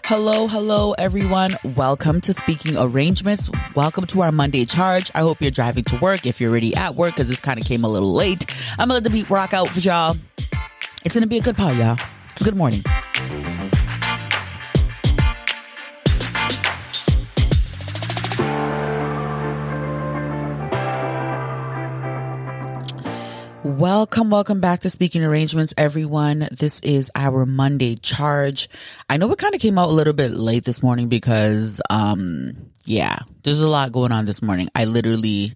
Hello, everyone. Welcome to Speaking Arrangements. Welcome to our Monday charge. I hope you're driving to work. If you're already at work, because this kind of came a little late, I'm going to let the beat rock out for y'all. It's going to be a good part, y'all. It's a good morning. Welcome back to Speaking Arrangements, everyone. This is our Monday charge. I know it kind of came out a little bit late this morning because, there's a lot going on this morning. I literally,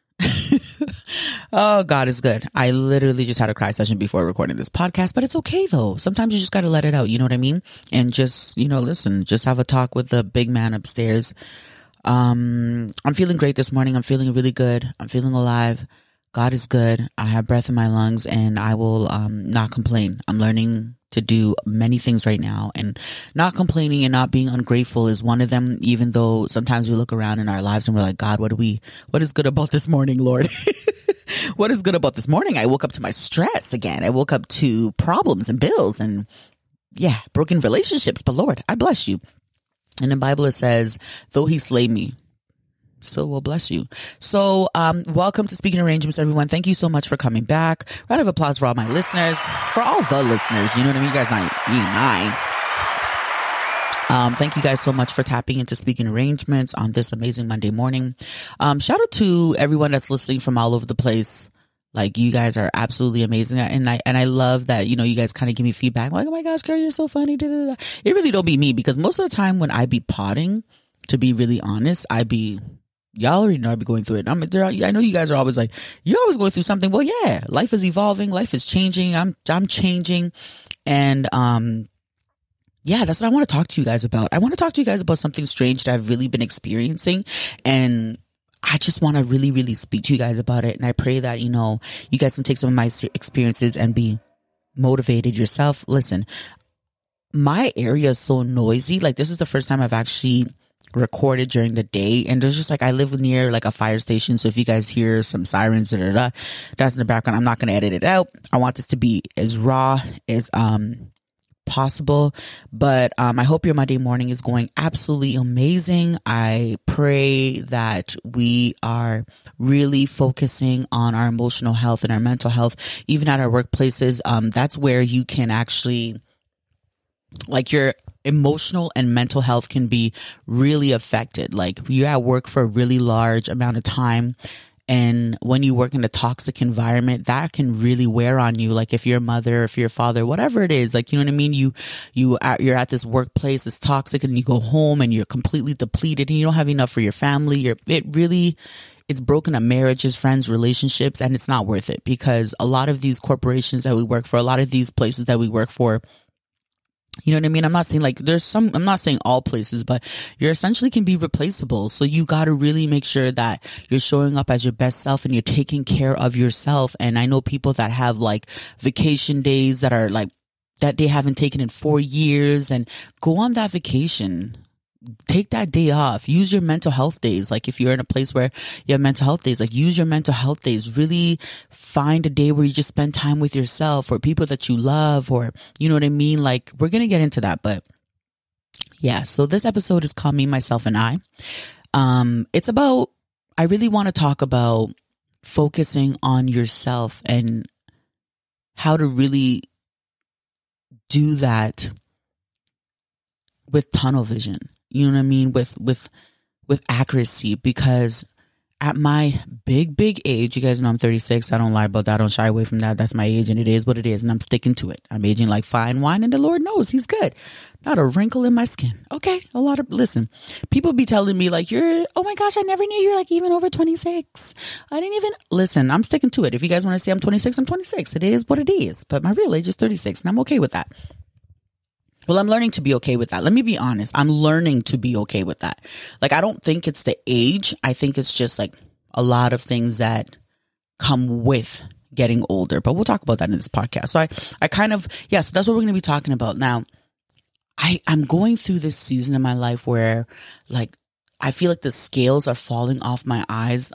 oh, God is good. I literally just had a cry session before recording this podcast, but it's okay though. Sometimes you just got to let it out. You know what I mean? And just, listen, just have a talk with the big man upstairs. I'm feeling great this morning. I'm feeling really good. I'm feeling alive. God is good. I have breath in my lungs and I will not complain. I'm learning to do many things right now, and not complaining and not being ungrateful is one of them, even though sometimes we look around in our lives and we're like, God, what is good about this morning, Lord? What is good about this morning? I woke up to my stress again. I woke up to problems and bills and broken relationships. But Lord, I bless you. And in the Bible it says, though he slay me, still will bless you. So, welcome to Speaking Arrangements, everyone. Thank you so much for coming back. Round of applause for all my listeners, for all the listeners. You know what I mean? You guys not mine. Thank you guys so much for tapping into Speaking Arrangements on this amazing Monday morning. Shout out to everyone that's listening from all over the place. Like, you guys are absolutely amazing. And I love that, you guys kind of give me feedback. Like, oh my gosh, girl, you're so funny. Da-da-da. It really don't be me, because most of the time when I be potting, to be really honest, y'all already know I be going through it. I know you guys are always like, you're always going through something. Well, yeah, life is evolving. Life is changing. I'm changing. And, that's what I want to talk to you guys about. I want to talk to you guys about something strange that I've really been experiencing. And I just want to really, really speak to you guys about it. And I pray that, you guys can take some of my experiences and be motivated yourself. Listen, my area is so noisy. Like, this is the first time I've actually recorded during the day, and there's just like, I live near like a fire station, so if you guys hear some sirens that's in the background, I'm not going to edit it out. I want this to be as raw as possible. But I hope your Monday morning is going absolutely amazing. I pray that we are really focusing on our emotional health and our mental health, even at our workplaces. That's where you can actually, like, your emotional and mental health can be really affected. Like, you're at work for a really large amount of time, and when you work in a toxic environment, that can really wear on you. Like, if you're a mother, if you're a father, whatever it is, like, you know what I mean? You're at this workplace, it's toxic, and you go home and you're completely depleted and you don't have enough for your family. It's broken up marriages, friends, relationships, and it's not worth it, because a lot of these corporations that we work for, a lot of these places that we work for, you know what I mean? I'm not saying I'm not saying all places, but you essentially can be replaceable. So you got to really make sure that you're showing up as your best self and you're taking care of yourself. And I know people that have like vacation days that are like, that they haven't taken in 4 years, and go on that vacation. Take that day off. Use your mental health days. Like, if you're in a place where you have mental health days, like, use your mental health days. Really find a day where you just spend time with yourself or people that you love, or, you know what I mean? Like, we're going to get into that, but yeah. So this episode is called Me, Myself, and I. I really want to talk about focusing on yourself and how to really do that with tunnel vision. You know what I mean? With accuracy, because at my big age, you guys know I'm 36. I don't lie about that. I don't shy away from that. That's my age, and it is what it is, and I'm sticking to it. I'm aging like fine wine, and the Lord knows He's good. Not a wrinkle in my skin. Okay. Listen, people be telling me like, oh my gosh, I never knew you're like even over 26. I didn't even listen. I'm sticking to it. If you guys want to say I'm 26, I'm 26. It is what it is. But my real age is 36, and I'm okay with that. Well, I'm learning to be okay with that. Let me be honest. I'm learning to be okay with that. Like, I don't think it's the age. I think it's just like a lot of things that come with getting older. But we'll talk about that in this podcast. So I kind of, so that's what we're going to be talking about. Now, I'm going through this season in my life where, like, I feel like the scales are falling off my eyes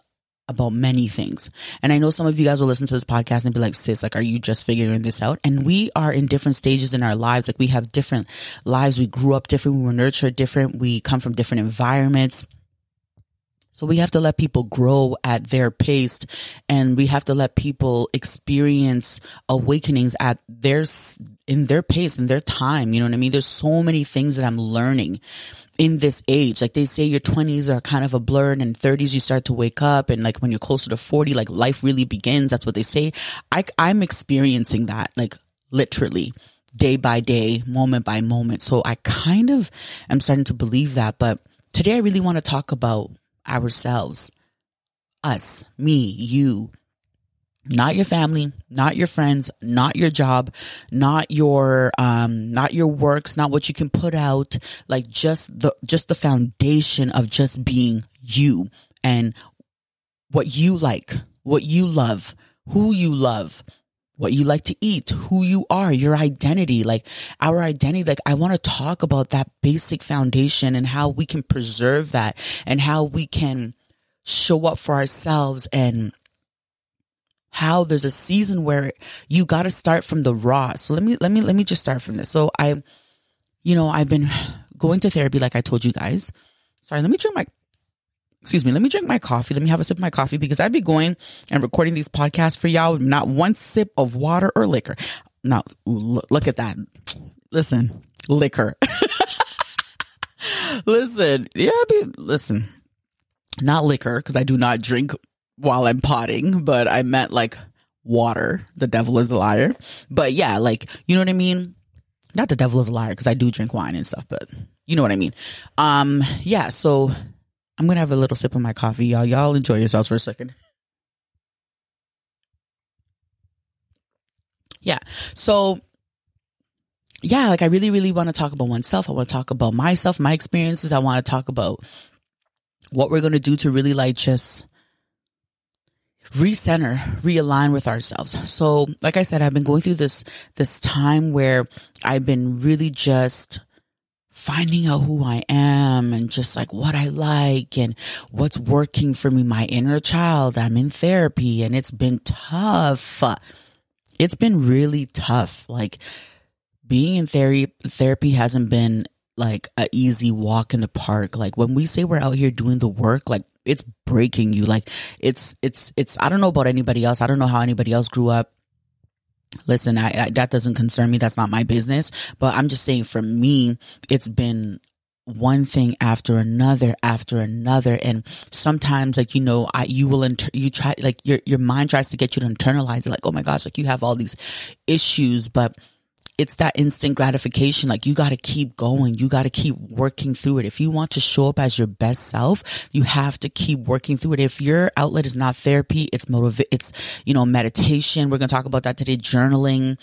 about many things. And I know some of you guys will listen to this podcast and be like, sis, like, are you just figuring this out? And we are in different stages in our lives. Like, we have different lives. We grew up different. We were nurtured different. We come from different environments. So we have to let people grow at their pace, and we have to let people experience awakenings at in their pace, in their time. You know what I mean? There's so many things that I'm learning in this age. Like, they say your 20s are kind of a blur, and in 30s you start to wake up, and like when you're closer to 40, like life really begins. That's what they say. I'm experiencing that, like, literally day by day, moment by moment. So I kind of am starting to believe that. But today I really want to talk about ourselves, us, me, you, not your family, not your friends, not your job, not your works, not what you can put out, like just the foundation of just being you and what you like, what you love, who you love, what you like to eat, who you are, your identity, like our identity. Like, I want to talk about that basic foundation and how we can preserve that and how we can show up for ourselves, and how there's a season where you got to start from the raw. So let me just start from this. So I've been going to therapy, like I told you guys. Sorry, let me drink my coffee. Let me have a sip of my coffee, because I'd be going and recording these podcasts for y'all with not one sip of water or liquor. Now, look at that. Listen, liquor. Listen, not liquor, because I do not drink while I'm potting, but I meant like water. The devil is a liar. But yeah, like, you know what I mean? Not the devil is a liar, because I do drink wine and stuff, but you know what I mean? Yeah, so I'm going to have a little sip of my coffee, y'all. Y'all enjoy yourselves for a second. Yeah. So, yeah, like, I really, really want to talk about oneself. I want to talk about myself, my experiences. I want to talk about what we're going to do to really, like, just recenter, realign with ourselves. So, like I said, I've been going through this time where I've been really just finding out who I am and just like what I like and what's working for me, my inner child. I'm in therapy, and it's been tough. It's been really tough. Like, being in therapy hasn't been like an easy walk in the park. Like, when we say we're out here doing the work, like, it's breaking you. Like, it's, I don't know about anybody else. I don't know how anybody else grew up. Listen, that doesn't concern me. That's not my business. But I'm just saying, for me, it's been one thing after another. And sometimes, like, you try, like, your mind tries to get you to internalize it. Like, oh my gosh, like, you have all these issues, but it's that instant gratification. Like, you got to keep going. You got to keep working through it. If you want to show up as your best self, you have to keep working through it. If your outlet is not therapy, it's meditation. We're going to talk about that today. Journaling,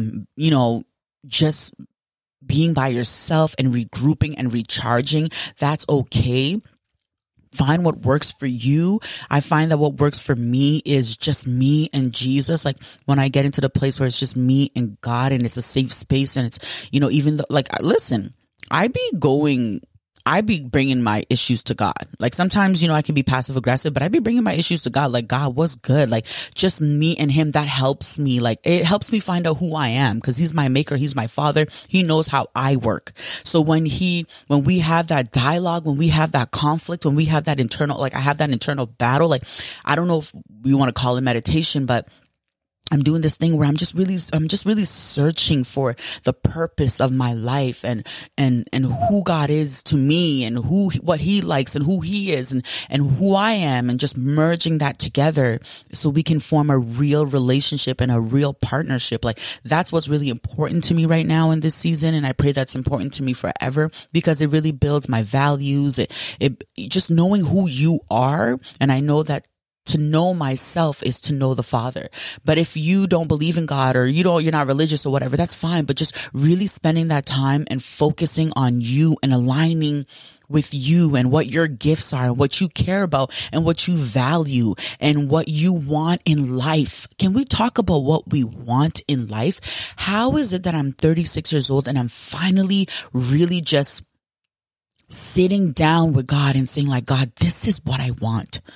just being by yourself and regrouping and recharging. That's okay. Find what works for you. I find that what works for me is just me and Jesus. Like, when I get into the place where it's just me and God, and it's a safe space, and it's, even though, like, listen, I be bringing my issues to God. Like, sometimes, I can be passive aggressive, but I be bringing my issues to God. Like, God, what's good? Like, just me and him. That helps me. Like, it helps me find out who I am, because he's my maker. He's my father. He knows how I work. So when we have that dialogue, when we have that conflict, when we have that internal, like, I have that internal battle, like, I don't know if we want to call it meditation, but I'm doing this thing where I'm just really searching for the purpose of my life and who God is to me, and what he likes and who he is and who I am, and just merging that together so we can form a real relationship and a real partnership. Like, that's what's really important to me right now in this season. And I pray that's important to me forever, because it really builds my values. It just knowing who you are. And I know that to know myself is to know the Father. But if you don't believe in God, or you're not religious or whatever, that's fine. But just really spending that time and focusing on you and aligning with you and what your gifts are and what you care about and what you value and what you want in life. Can we talk about what we want in life? How is it that I'm 36 years old and I'm finally really just sitting down with God and saying, like, God, this is what I want.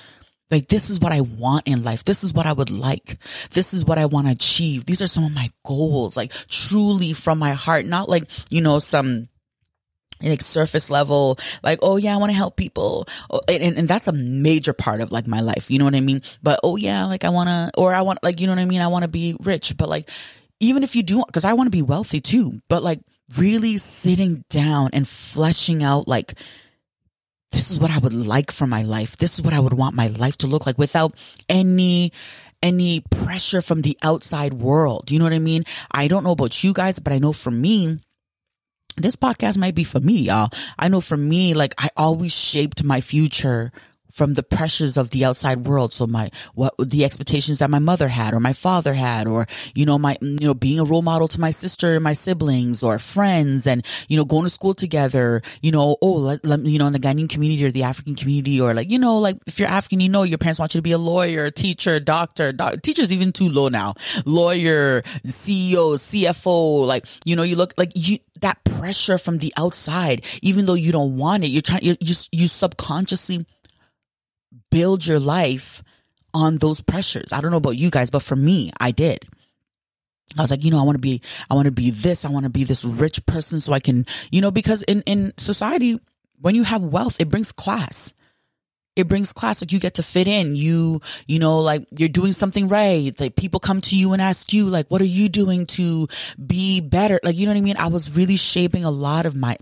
Like, this is what I want in life. This is what I would like. This is what I want to achieve. These are some of my goals, like truly from my heart, not like, some like surface level, like, oh yeah, I want to help people. And that's a major part of like my life. You know what I mean? But, oh yeah, like I want, like, you know what I mean? I want to be rich, but like, even if you do, cause I want to be wealthy too, but like really sitting down and fleshing out, like, this is what I would like for my life. This is what I would want my life to look like without any pressure from the outside world. You know what I mean? I don't know about you guys, but I know for me, this podcast might be for me, y'all. I know for me, like, I always shaped my future from the pressures of the outside world. So the expectations that my mother had or my father had, or, being a role model to my sister and my siblings or friends, and, going to school together, in the Ghanaian community or the African community, or like, like if you're African, your parents want you to be a lawyer, teacher, doctor, teacher's even too low now, lawyer, CEO, CFO, like, you look like that pressure from the outside, even though you don't want it, you subconsciously build your life on those pressures. I don't know about you guys, but for me, I did. I was like, I want to be this. I want to be this rich person so I can, because in society, when you have wealth, it brings class. It brings class. Like, you get to fit in. Like, you're doing something right. Like, people come to you and ask you, like, what are you doing to be better? Like, you know what I mean? I was really shaping a lot of my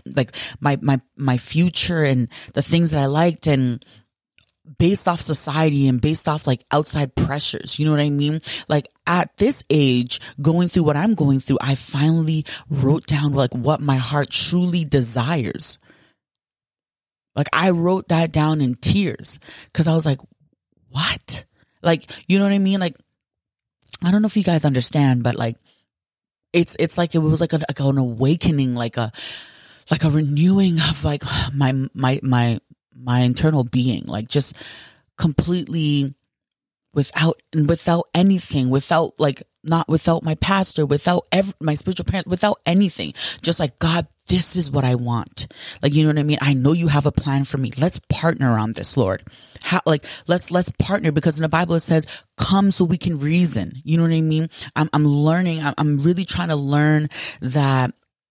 future and the things that I liked, and based off society and based off like outside pressures. You know what I mean? Like, at this age, going through what I'm going through, I finally wrote down like what my heart truly desires. Like, I wrote that down in tears because I was like, what? Like, you know what I mean? Like, I don't know if you guys understand, but like, it's like, it was like an awakening, like a renewing of like my internal being, like just completely without anything, without my pastor, without my spiritual parents, without anything, just like, God, this is what I want. Like, you know what I mean? I know you have a plan for me. Let's partner on this, Lord. Let's partner, because in the Bible it says, come so we can reason. You know what I mean? I'm learning. I'm really trying to learn that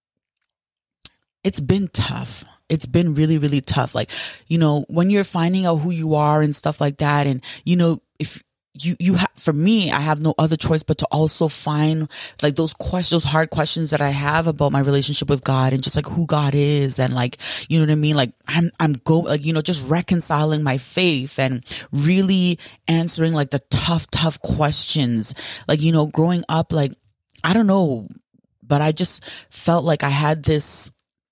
it's been tough. It's been really, really tough. Like, when you're finding out who you are and stuff like that. And, if for me, I have no other choice but to also find like those hard questions that I have about my relationship with God, and just like who God is. And like, you know what I mean? Like, just reconciling my faith and really answering like the tough questions. Like, growing up, like, I don't know, but I just felt like I had this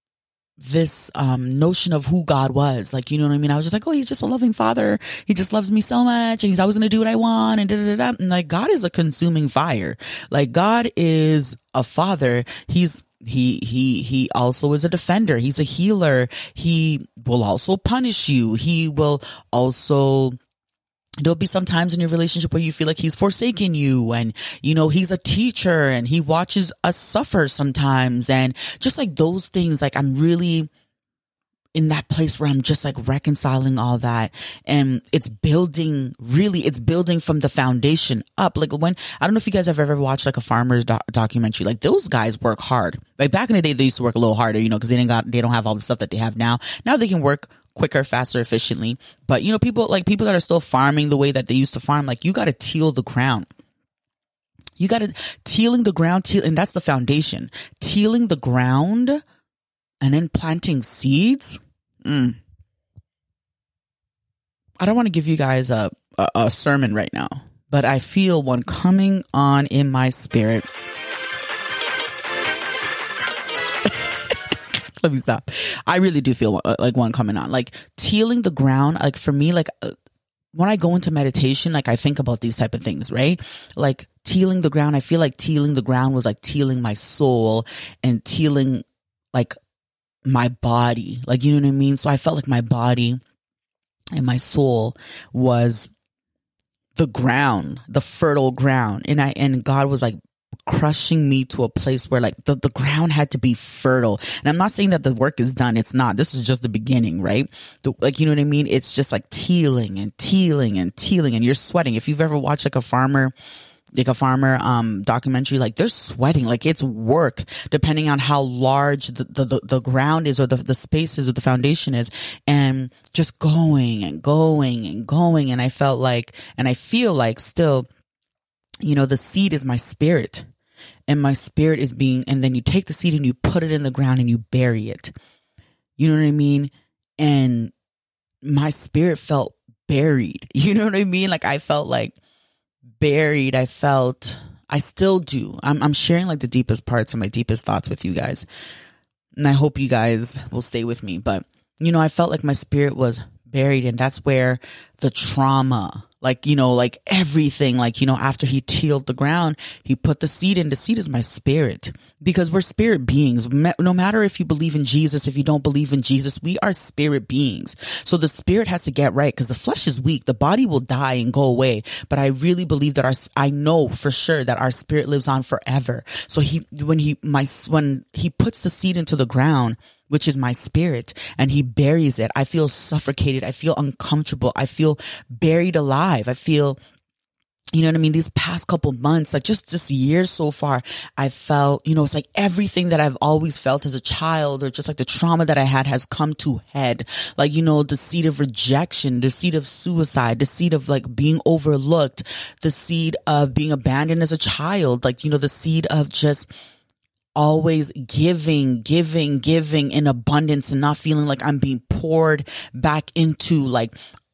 notion of who God was. Like, you know what I mean? I was just like, oh, he's just a loving father. He just loves me so much, and he's always going to do what I want, and And like, God is a consuming fire. Like, God is a father. He also is a defender. He's a healer. He will also punish you. He will also, there'll be some times in your relationship where you feel like he's forsaken you, and, he's a teacher and he watches us suffer sometimes. And just like those things, like, I'm really in that place where I'm just like reconciling all that. And it's building from the foundation up. Like, I don't know if you guys have ever watched like a farmer's documentary, like those guys work hard. Like, back in the day, they used to work a little harder, because they don't have all the stuff that they have now. Now they can work quicker, faster, efficiently. But, people that are still farming the way that they used to farm, like, you got to till the ground. You got to tilling the ground, and that's the foundation. Tilling the ground and then planting seeds. I don't want to give you guys a sermon right now, but I feel one coming on in my spirit. Let me stop. I really do feel like one coming on, like tilling the ground. Like, for me, like, when I go into meditation, like, I think about these type of things, right? Like, tilling the ground. I feel like tilling the ground was like tilling my soul and tilling like my body. Like, you know what I mean? So I felt like my body and my soul was the ground, the fertile ground. And God was like crushing me to a place where like the ground had to be fertile. And I'm not saying that the work is done. It's not. This is just the beginning, right? Like, you know what I mean? It's just like tealing and tealing and tealing, and you're sweating. If you've ever watched like a farmer documentary, like they're sweating, like it's work depending on how large the ground is, or the space is, or the foundation is, and just going and going and going. And I felt like, and I feel like still, you know, the seed is my spirit, and my spirit is being, and then you take the seed and you put it in the ground and you bury it. You know what I mean? And my spirit felt buried. You know what I mean? Like I felt like buried. I still do. I'm sharing like the deepest parts and my deepest thoughts with you guys. And I hope you guys will stay with me. But, you know, I felt like my spirit was buried, and that's where the trauma, like, you know, like everything, like, you know, after he tilled the ground, he put the seed in. The seed is my spirit, because we're spirit beings. No matter if you believe in Jesus, if you don't believe in Jesus, we are spirit beings. So the spirit has to get right, because the flesh is weak. The body will die and go away. But I really believe that I know for sure that our spirit lives on forever. So when he puts the seed into the ground, which is my spirit, and he buries it, I feel suffocated. I feel uncomfortable. I feel buried alive. I feel, you know what I mean? These past couple months, like just this year so far, I felt, you know, it's like everything that I've always felt as a child, or just like the trauma that I had, has come to head. Like, you know, the seed of rejection, the seed of suicide, the seed of like being overlooked, the seed of being abandoned as a child, like, you know, the seed of just always giving in abundance, and not feeling like I'm being poured back into. Like,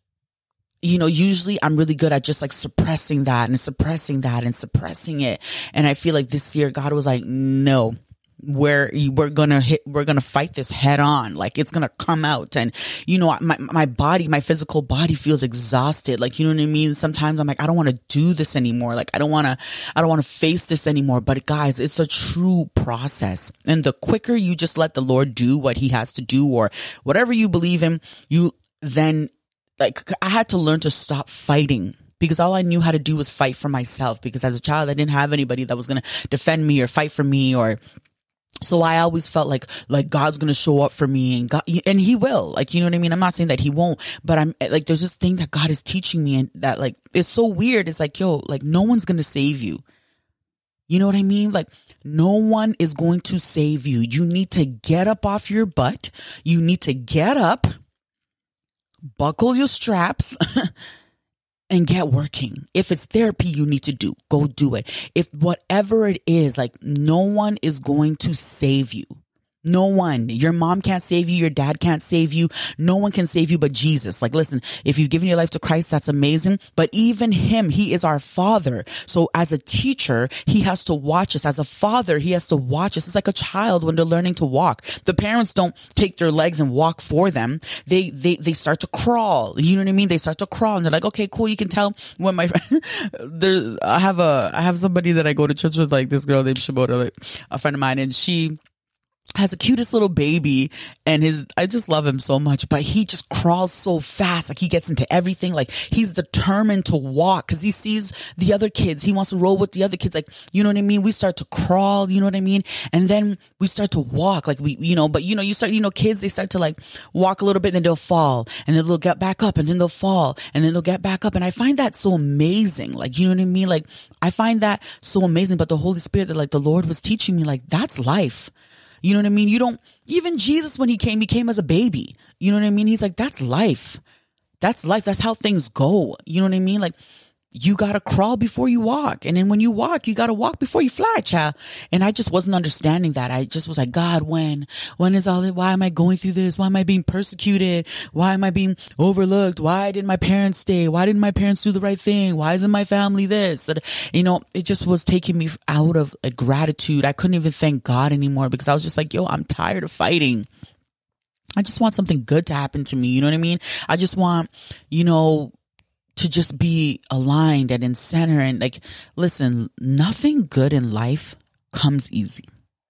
you know, usually I'm really good at just like suppressing that and suppressing it. And I feel like this year God was like, no, we're gonna fight this head on. Like, it's gonna come out. And, you know, my physical body feels exhausted. Like, you know what I mean? Sometimes I'm like, I don't want to do this anymore. Like, I don't want to face this anymore. But guys, it's a true process. And the quicker you just let the Lord do what he has to do, or whatever you believe in, like, I had to learn to stop fighting, because all I knew how to do was fight for myself. Because as a child, I didn't have anybody that was going to defend me or fight for me, so I always felt like God's going to show up for me, and he will. Like, you know what I mean? I'm not saying that he won't, but I'm like, there's this thing that God is teaching me, and that, like, it's so weird. It's like, yo, like, no one's going to save you. You know what I mean? Like, no one is going to save you. You need to get up off your butt. You need to get up, buckle your straps, and get working. If it's therapy you need to do, go do it. If whatever it is, like, no one is going to save you. No one. Your mom can't save you. Your dad can't save you. No one can save you but Jesus. Like, listen, if you've given your life to Christ, that's amazing. But even him, he is our father. So as a teacher, he has to watch us. As a father, he has to watch us. It's like a child when they're learning to walk. The parents don't take their legs and walk for them. They start to crawl. You know what I mean? They start to crawl, and they're like, okay, cool. You can tell when I have somebody that I go to church with, like this girl named Shimoda, like a friend of mine, and she has the cutest little baby, and I just love him so much, but he just crawls so fast. Like, he gets into everything. Like, he's determined to walk because he sees the other kids. He wants to roll with the other kids. Like, you know what I mean? We start to crawl, you know what I mean? And then we start to walk. Like, kids, they start to like walk a little bit, and then they'll fall, and then they'll get back up, and then they'll fall, and then they'll get back up. And I find that so amazing. Like, you know what I mean? Like, I find that so amazing. But the Holy Spirit, that like the Lord was teaching me, like, that's life. You know what I mean? Even Jesus, when he came as a baby. You know what I mean? He's like, that's life. That's life. That's how things go. You know what I mean? Like, you got to crawl before you walk. And then when you walk, you got to walk before you fly, child. And I just wasn't understanding that. I just was like, God, when is all it? Why am I going through this? Why am I being persecuted? Why am I being overlooked? Why didn't my parents stay? Why didn't my parents do the right thing? Why isn't my family this? And, you know, it just was taking me out of like gratitude. I couldn't even thank God anymore, because I was just like, yo, I'm tired of fighting. I just want something good to happen to me. You know what I mean? I just want, you know, to just be aligned and in center. And like, listen, nothing good in life comes easy.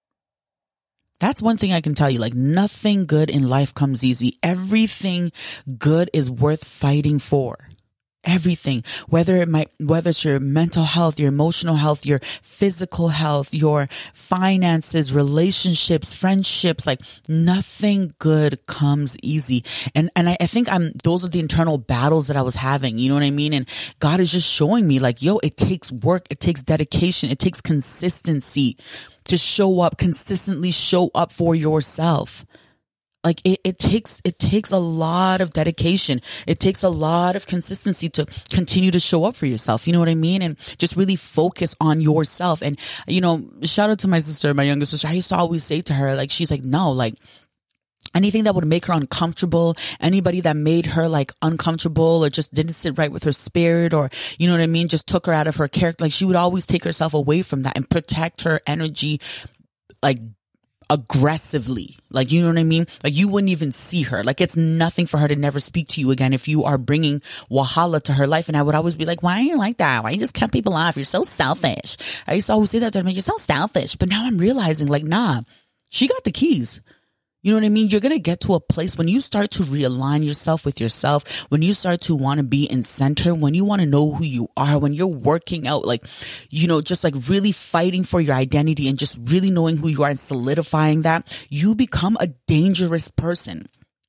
That's one thing I can tell you. Like, nothing good in life comes easy. Everything good is worth fighting for. everything, whether it's your mental health, your emotional health, your physical health, your finances, relationships, friendships, like nothing good comes easy. And I think those are the internal battles that I was having, you know what I mean? And God is just showing me like, yo, it takes work. It takes dedication. It takes consistency to consistently show up for yourself. Like it takes a lot of dedication. It takes a lot of consistency to continue to show up for yourself. You know what I mean? And just really focus on yourself. And, you know, shout out to my sister, my younger sister. I used to always say to her, like, she's like, no, like, anything that would make her uncomfortable, anybody that made her like uncomfortable or just didn't sit right with her spirit, or, you know what I mean, just took her out of her character. Like she would always take herself away from that and protect her energy, like aggressively. Like, you know what I mean? Like you wouldn't even see her. Like it's nothing for her to never speak to you again if you are bringing wahala to her life. And I would always be like, why are you like that? Why you just cut people off? You're so selfish. I used to always say that to her. You're so selfish. But now I'm realizing like, nah, she got the keys. You know what I mean? You're going to get to a place when you start to realign yourself with yourself, when you start to want to be in center, when you want to know who you are, when you're working out, like, you know, just like really fighting for your identity and just really knowing who you are and solidifying that, you become a dangerous person.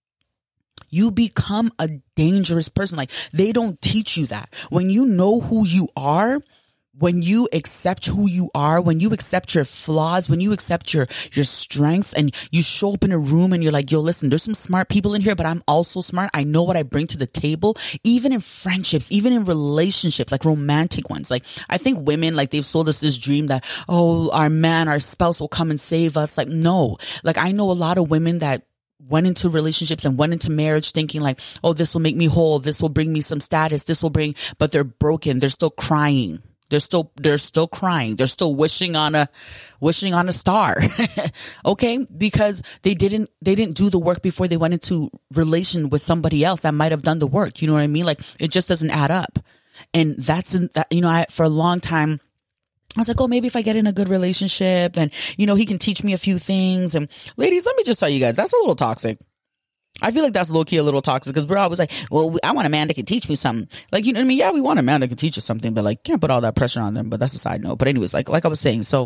You become a dangerous person. Like they don't teach you that. When you know who you are, when you accept who you are, when you accept your flaws, when you accept your strengths, and you show up in a room and you're like, yo, listen, there's some smart people in here, but I'm also smart. I know what I bring to the table, even in friendships, even in relationships, like romantic ones. Like I think women, like they've sold us this dream that, oh, our spouse will come and save us. Like, no, like I know a lot of women that went into relationships and went into marriage thinking like, oh, this will make me whole. This will bring me some status. But they're broken. They're still crying. They're still crying. They're still wishing on a star. Okay. Because they didn't do the work before they went into relation with somebody else that might have done the work. You know what I mean? Like it just doesn't add up. And for a long time, I was like, oh, maybe if I get in a good relationship and, you know, he can teach me a few things. And ladies, let me just tell you guys, that's a little toxic. I feel like that's low-key a little toxic because we're always like, well, I want a man that can teach me something. Like, you know what I mean? Yeah, we want a man that can teach us something, but like, can't put all that pressure on them. But that's a side note. But anyways, like I was saying, so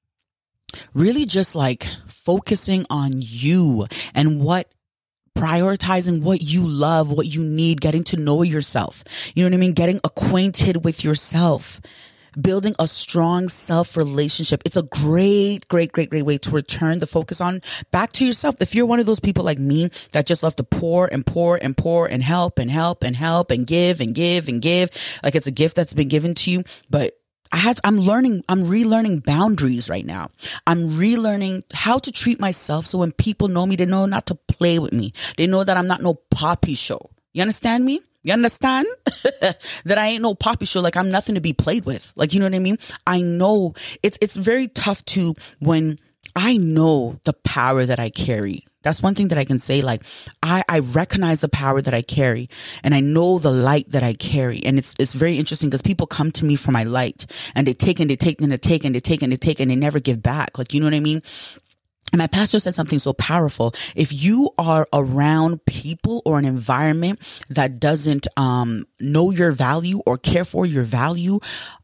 really just like focusing on you and prioritizing what you love, what you need, getting to know yourself. You know what I mean? Getting acquainted with yourself. Building a strong self relationship. It's a great way to return the focus on back to yourself. If you're one of those people like me that just love to pour and pour and pour and help and help and help and give and give and give, like it's a gift that's been given to you, but I'm relearning boundaries right now. I'm relearning how to treat myself. So when people know me, they know not to play with me. They know that I'm not no poppy show. You understand me? You understand that I ain't no poppy show. Like I'm nothing to be played with. Like, you know what I mean? I know it's very tough when I know the power that I carry. That's one thing that I can say. Like I recognize the power that I carry and I know the light that I carry. And it's very interesting because people come to me for my light and they take and they take and they take and they take and they take and they never give back. Like, you know what I mean? And my pastor said something so powerful. If you are around people or an environment that doesn't know your value or care for your value,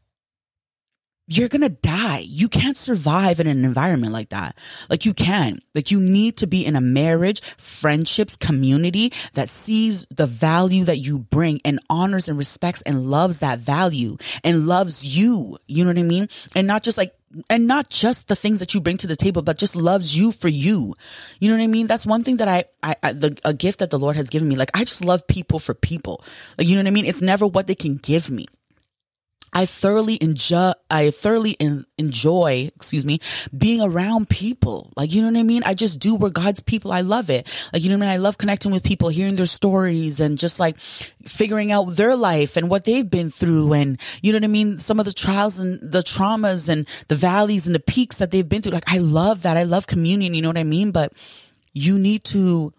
you're going to die. You can't survive in an environment like that. Like you can. Like you need to be in a marriage, friendships, community that sees the value that you bring and honors and respects and loves that value and loves you. You know what I mean? And not just the things that you bring to the table, but just loves you for you. You know what I mean? That's one thing that a gift that the Lord has given me. Like I just love people for people. Like, you know what I mean? It's never what they can give me. I thoroughly enjoy, being around people. Like, you know what I mean? I just do. We're God's people. I love it. Like, you know what I mean? I love connecting with people, hearing their stories and just like figuring out their life and what they've been through. And you know what I mean? Some of the trials and the traumas and the valleys and the peaks that they've been through. Like, I love that. I love communion. You know what I mean? But you need to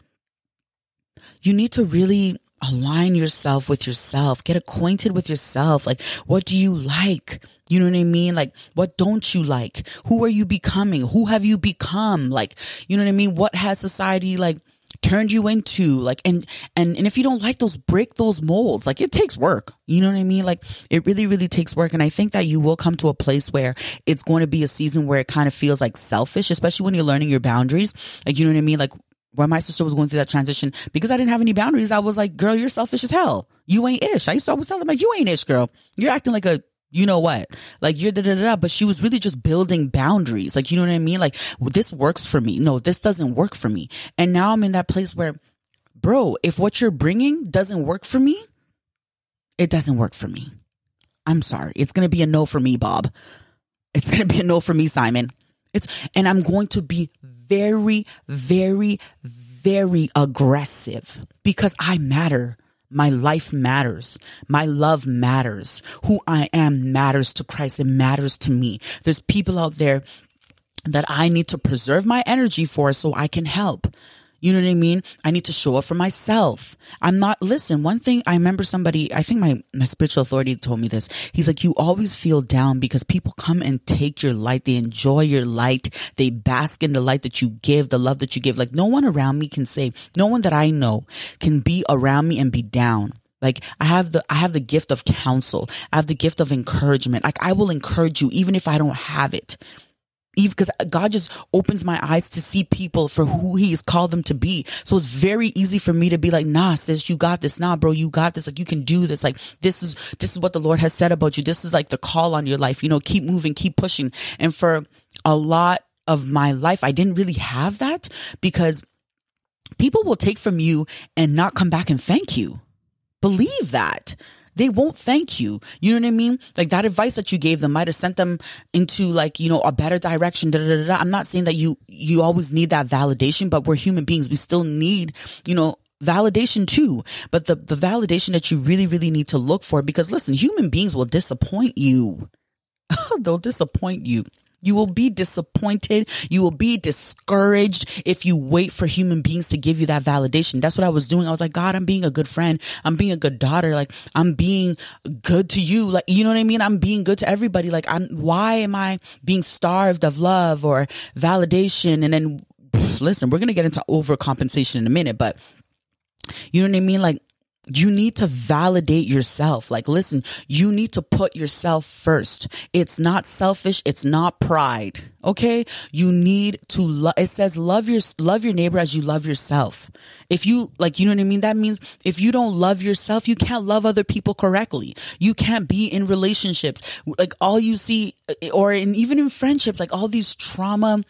really align yourself with yourself. Get acquainted with yourself. Like, what do you like? You know what I mean? Like, what don't you like? Who are you becoming? Who have you become? Like, you know what I mean? What has society like turned you into like, and if you don't like those, break those molds. Like it takes work. You know what I mean? Like it really, really takes work. And I think that you will come to a place where it's going to be a season where it kind of feels like selfish, especially when you're learning your boundaries. Like, you know what I mean? Like when my sister was going through that transition, because I didn't have any boundaries, I was like, girl, you're selfish as hell. You ain't ish. I used to always tell them like, you ain't ish, girl. You're acting like a, you know what, like you're da-da-da-da, but she was really just building boundaries. Like, you know what I mean? Like, well, this works for me. No, this doesn't work for me. And now I'm in that place where, bro, if what you're bringing doesn't work for me, it doesn't work for me. I'm sorry. It's going to be a no for me, Bob. It's going to be a no for me, Simon. And I'm going to be very, very, very aggressive because I matter. My life matters. My love matters. Who I am matters to Christ. It matters to me. There's people out there that I need to preserve my energy for so I can help. You know what I mean? I need to show up for myself. Listen, one thing I remember somebody, I think my spiritual authority told me this. He's like, you always feel down because people come and take your light. They enjoy your light. They bask in the light that you give, the love that you give. Like no one around me can say, no one that I know can be around me and be down. Like I have the gift of counsel. I have the gift of encouragement. Like I will encourage you even if I don't have it. Even because God just opens my eyes to see people for who he has called them to be. So it's very easy for me to be like, nah, sis, you got this. Nah, bro, you got this. Like you can do this. Like this is what the Lord has said about you. This is like the call on your life, you know, keep moving, keep pushing. And for a lot of my life, I didn't really have that because people will take from you and not come back and thank you. Believe that. They won't thank you. You know what I mean? Like that advice that you gave them might have sent them into like, you know, a better direction. Da, da, da, da. I'm not saying that you always need that validation, but we're human beings. We still need, you know, validation too. But the validation that you really, really need to look for, because listen, human beings will disappoint you. They'll disappoint you. You will be disappointed. You will be discouraged if you wait for human beings to give you that validation. That's what I was doing. I was like, God, I'm being a good friend. I'm being a good daughter. Like I'm being good to you. Like, you know what I mean? I'm being good to everybody. Like why am I being starved of love or validation? And then listen, we're going to get into overcompensation in a minute, but you know what I mean? Like, you need to validate yourself. Like, listen, you need to put yourself first. It's not selfish. It's not pride. Okay. You need to it says love your neighbor as you love yourself. If you like, you know what I mean? That means if you don't love yourself, you can't love other people correctly. You can't be in relationships. Like all you see, or even in friendships, like all these trauma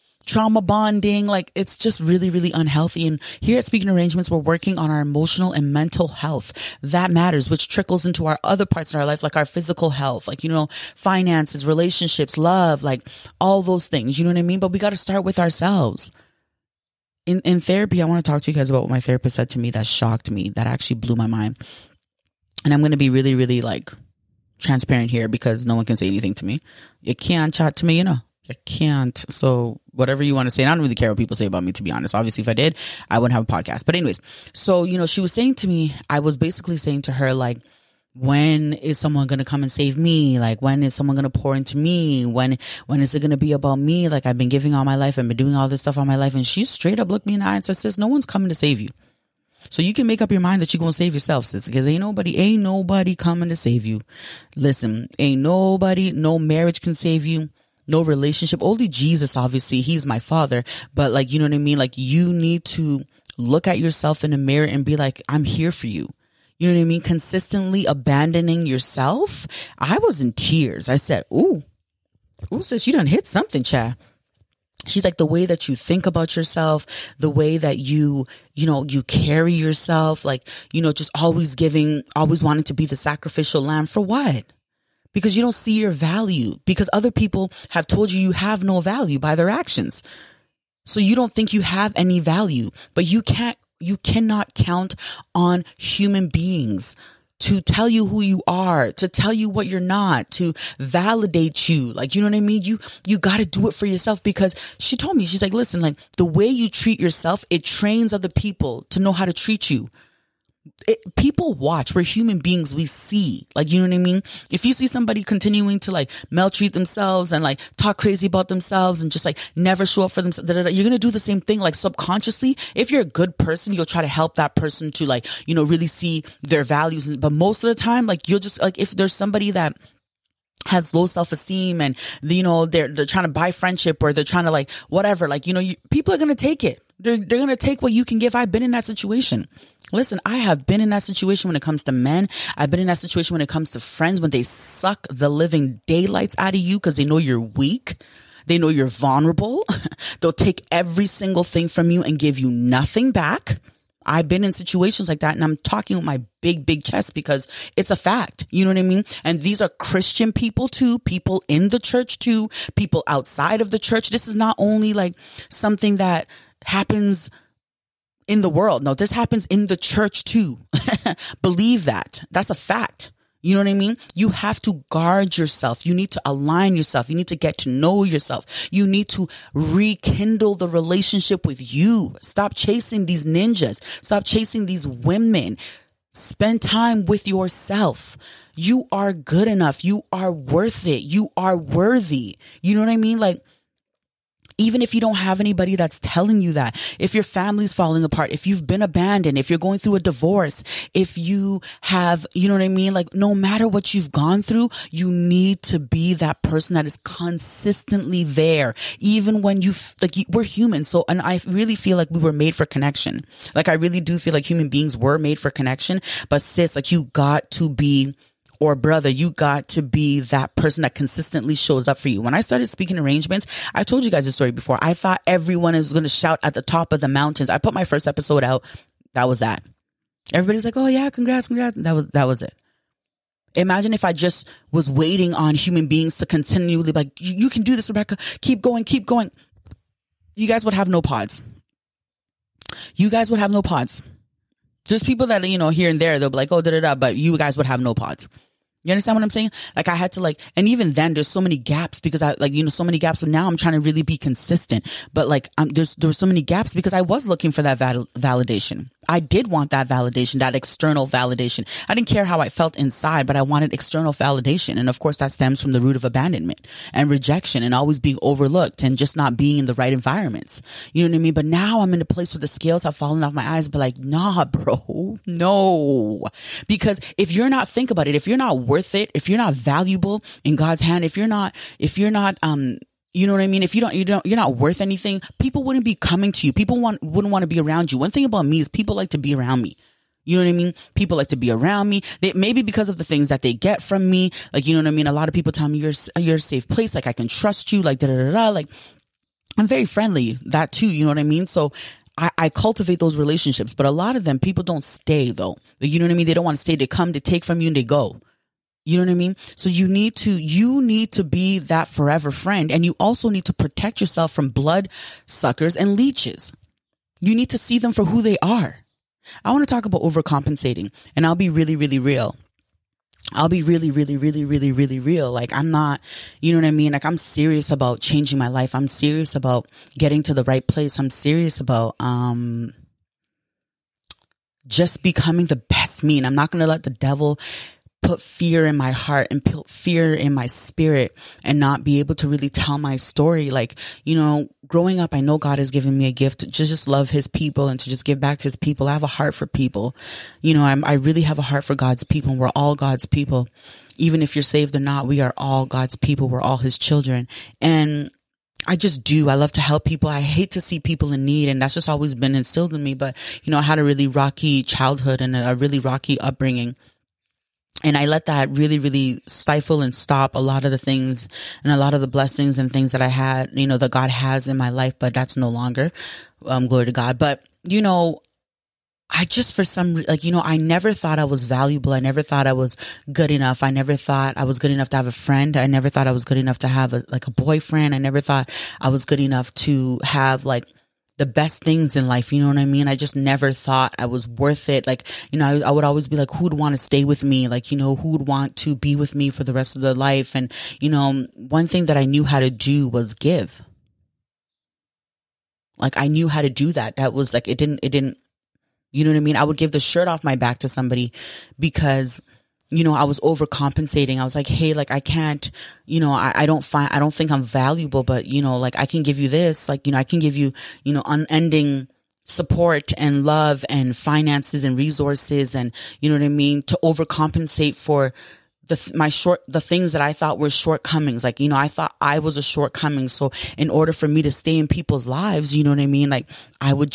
bonding, like it's just really, really unhealthy. And here at Speaking Arrangements, we're working on our emotional and mental health. That matters, which trickles into our other parts of our life, like our physical health, like, you know, finances, relationships, love, like all those things, you know what I mean? But we got to start with ourselves. In therapy, I want to talk to you guys about what my therapist said to me that shocked me, that actually blew my mind. And I'm going to be really, really like transparent here because no one can say anything to me. You can't chat to me, you know. I can't. So whatever you want to say, and I don't really care what people say about me, to be honest. Obviously, if I did, I wouldn't have a podcast. But anyways, so, you know, she was saying to me, I was basically saying to her, like, when is someone going to come and save me? Like, when is someone going to pour into me? When is it going to be about me? Like, I've been giving all my life. I've been doing all this stuff all my life. And she straight up looked me in the eye and said, sis, no one's coming to save you. So you can make up your mind that you're going to save yourself, sis, because ain't nobody coming to save you. Listen, no marriage can save you. No relationship, only Jesus, obviously, he's my father. But like, you know what I mean? Like you need to look at yourself in the mirror and be like, I'm here for you. You know what I mean? Consistently abandoning yourself. I was in tears. I said, ooh, sis, you done hit something, Chad. She's like, the way that you think about yourself, the way that you carry yourself, like, you know, just always wanting to be the sacrificial lamb for what? Because you don't see your value, because other people have told you have no value by their actions. So you don't think you have any value, but you cannot count on human beings to tell you who you are, to tell you what you're not, to validate you. Like, you know what I mean? You got to do it for yourself, because she told me, she's like, listen, like the way you treat yourself, it trains other people to know how to treat you. People watch. We're human beings. We see, like, you know what I mean? If you see somebody continuing to like maltreat themselves and like talk crazy about themselves and just like never show up for themselves, you're going to do the same thing. Like subconsciously, if you're a good person, you'll try to help that person to like, you know, really see their values. But most of the time, like you'll just like, if there's somebody that has low self-esteem and, you know, they're trying to buy friendship or they're trying to like, whatever, like, you know, people are going to take it. They're going to take what you can give. I've been in that situation. Listen, I have been in that situation when it comes to men. I've been in that situation when it comes to friends, when they suck the living daylights out of you because they know you're weak. They know you're vulnerable. They'll take every single thing from you and give you nothing back. I've been in situations like that, and I'm talking with my big chest because it's a fact. You know what I mean? And these are Christian people too, people in the church too, people outside of the church. This is not only like something that happens in the world. No, this happens in the church too. Believe that. That's a fact. You know what I mean? You have to guard yourself. You need to align yourself. You need to get to know yourself. You need to rekindle the relationship with you. Stop chasing these ninjas. Stop chasing these women. Spend time with yourself. You are good enough. You are worth it. You are worthy. You know what I mean? Like, even if you don't have anybody that's telling you that, if your family's falling apart, if you've been abandoned, if you're going through a divorce, if you have, you know what I mean? Like, no matter what you've gone through, you need to be that person that is consistently there. Even when we're human. So, and I really feel like we were made for connection. Like, I really do feel like human beings were made for connection. But sis, like, you got to be, or brother, you got to be that person that consistently shows up for you. When I started speaking arrangements, I told you guys this story before. I thought everyone is going to shout at the top of the mountains. I put my first episode out. That was that. Everybody's like, oh yeah, congrats. That was it. Imagine if I just was waiting on human beings to continually like, you can do this, Rebecca. Keep going. You guys would have no pods. There's people that, you know, here and there, they'll be like, oh, but you guys would have no pods. You understand what I'm saying? Like, I had to like, and even then there's so many gaps because I like, you know, so many gaps. So now I'm trying to really be consistent, but like, there were so many gaps because I was looking for that validation. I did want that validation, that external validation. I didn't care how I felt inside, but I wanted external validation. And of course that stems from the root of abandonment and rejection and always being overlooked and just not being in the right environments. You know what I mean? But now I'm in a place where the scales have fallen off my eyes, but like, nah, bro, no. Because if you're not, think about it, if you're not worth it, if you're not valuable in God's hand, if you're not, you know what I mean? If you're not worth anything, people wouldn't be coming to you. People wouldn't want to be around you. One thing about me is people like to be around me. You know what I mean? People like to be around me. Maybe because of the things that they get from me. Like, you know what I mean? A lot of people tell me you're a safe place. Like, I can trust you. Like, like, I'm very friendly. That too. You know what I mean? So I cultivate those relationships, but a lot of them, people don't stay though. You know what I mean? They don't want to stay. They come, they take from you and they go. You know what I mean? So you need to be that forever friend. And you also need to protect yourself from blood suckers and leeches. You need to see them for who they are. I want to talk about overcompensating, and I'll be really, really real. I'll be really, really, really, really, really real. Like, I'm not, you know what I mean? Like, I'm serious about changing my life. I'm serious about getting to the right place. I'm serious about, just becoming the best me. And I'm not going to let the devil put fear in my heart and put fear in my spirit and not be able to really tell my story. Like, you know, growing up, I know God has given me a gift to just love his people and to just give back to his people. I have a heart for people. You know, I really have a heart for God's people, and we're all God's people. Even if you're saved or not, we are all God's people. We're all his children. And I just do. I love to help people. I hate to see people in need. And that's just always been instilled in me. But, you know, I had a really rocky childhood and a really rocky upbringing. And I let that really, really stifle and stop a lot of the things and a lot of the blessings and things that I had, you know, that God has in my life, but that's no longer, glory to God. But, you know, I just, for some, like, you know, I never thought I was valuable. I never thought I was good enough. I never thought I was good enough to have a friend. I never thought I was good enough to have a boyfriend. I never thought I was good enough to have like the best things in life. You know what I mean? I just never thought I was worth it. Like, you know, I would always be like, who would want to stay with me? Like, you know, who would want to be with me for the rest of their life? And, you know, one thing that I knew how to do was give. Like, I knew how to do that. That was like, it didn't, You know what I mean? I would give the shirt off my back to somebody because, I was overcompensating. I was like, hey, like I can't, I don't think I'm valuable, but like I can give you this, like, I can give you, unending support and love and finances and resources and, you know what I mean? To overcompensate for the things that I thought were shortcomings. Like, I thought I was a shortcoming. So in order for me to stay in people's lives, you know what I mean? Like I would